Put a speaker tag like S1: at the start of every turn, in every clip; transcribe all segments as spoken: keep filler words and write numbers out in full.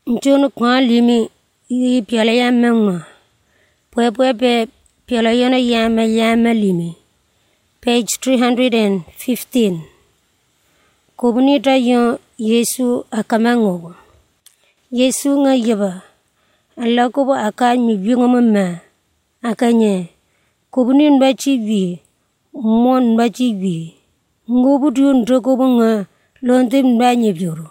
S1: Njono kwa limi yi piala ya mengma. Pwe pwe pe piala yana yama yama limi. Page three hundred fifteen. Kubunita yon Yesu akamangobo. Yesu nga yaba. Allah kubo aka mibiyongo mama. Akanye. Kubunin bachi vi. Mon bachi vi. Ngobu diyon drogobo nga lontim banyi bioro.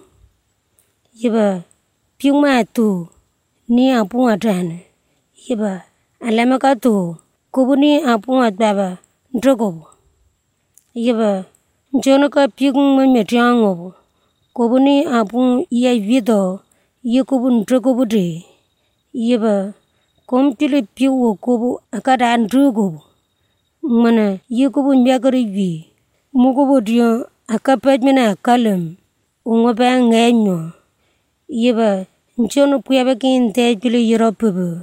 S1: Yaba. Piyuma tu. Ni apu atane. Yaba. Alamaka tu. Kubuni apu atbaba. Drogobo. Yaba. Njono ka piyuma metiangobo. Kubuni apu iya vido. Yekubun drogobo de. Yaba. Kompili piwo kubu akada drogobo. Mana yekubun biagari vi. Mukubu diyo akapajmina kalam. Ungoba ngenyo. Yaba. Njono puyaba kinte pili yoropubu.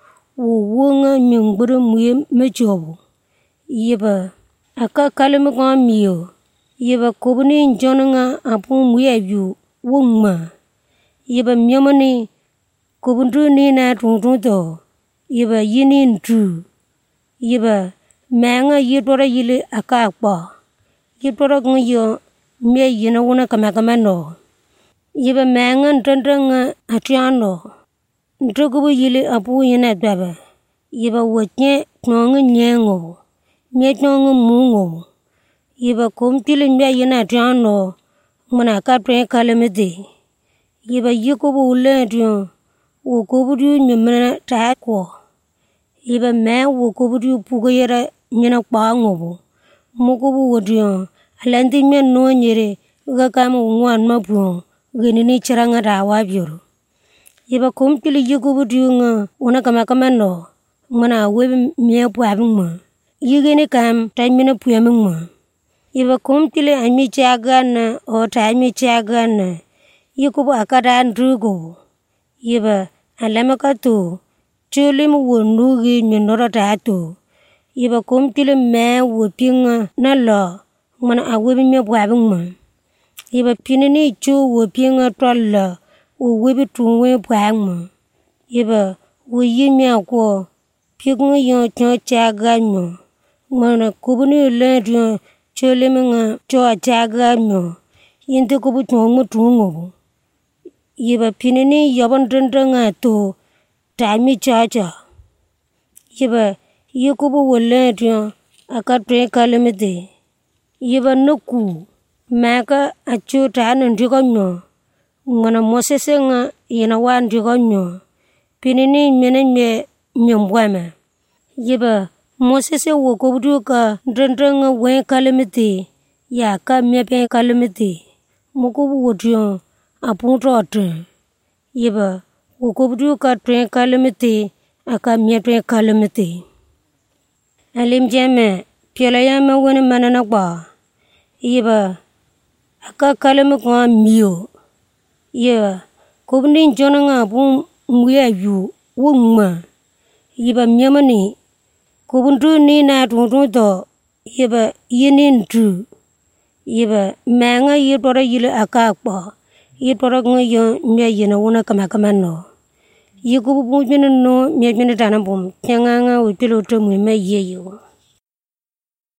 S1: Uwunga nyungburu muye mejobo. Yaba. Aka kalamu kwa miyo. Yaba kubuni njono nga apu muye yu. Wungma. Yaba miyamani kubundu ni na tungtungto. Yaba yini ntu. Yaba menga yidora yili aka akpa. Yidora kong yo miya yina wana kamakama no. Yaba menga ntantanga atiano. Ntokubu yili apu yina daba. Yaba wachne nyonga nyengo. Miya nyonga mungo. Yaba kumpili miya yina atiano. Mana katwe kalamiti. Yaba yikubu ule diyo. Wukubu diyo nyamana taakwa. Yaba mea wukubu diyo puga yara nyana kwa ngobo. Mukubu wadiyo. Alanti miya nuwa nyere. Gakama unguan mabuyo. Genini charanga rawa bioro. Yaba kumpili yikubu diyo nga. Una kamakama no. Mana webe miya puabingma. Yigeni kam taimina puyamingma. Yaba kumpili ami chagana. O taimi chagana. Yikubu akada andrugo. Yaba alamaka tu. Chulimu wunugi nyonora tatu. Yaba kumpili mea wupinga na lo. Mana awebe miya puabingma. Yaba pinini chu wupinga tola. Uwebe tuwe puabingma. Yaba wuyimia kwa. Pikunga yon chan chaganyo. Mana kubuni ule diyo. Chulimu nga choa chaganyo. Yente kubu chongo tungo. Yaba pinini yaban danda nga to. Taimi chacha. Yaba yikubu wale diyo. Akatwe kalamiti. Yaba nuku. Maka achu tana ndigonyo. Mana mosese nga yanawa ndigonyo. Pinini mene me nyambwama. Yaba mosese wukubu ka danda nga wen kalamiti. Ya ka mepe kalamiti. Mukubu wadiyo. Apunto ate. Yaba wukubu ka twen kalamiti. Aka mepe kalamiti. Alim jame. Piala yama wane manana kwa. Yaba aka kalamu kwa miyo. Yaba kubuni njona nga apu muya yu. Wungma. Yaba miyamani. Kubundu ni na tungtungto. Yaba yini ntu. Yaba menga yidora yili aka akpa. Yidora nga yon miya yina wana kamakama no. Yikubu bujina no miya jina tanabum. Tianga nga wipilo utamu ima yeyo.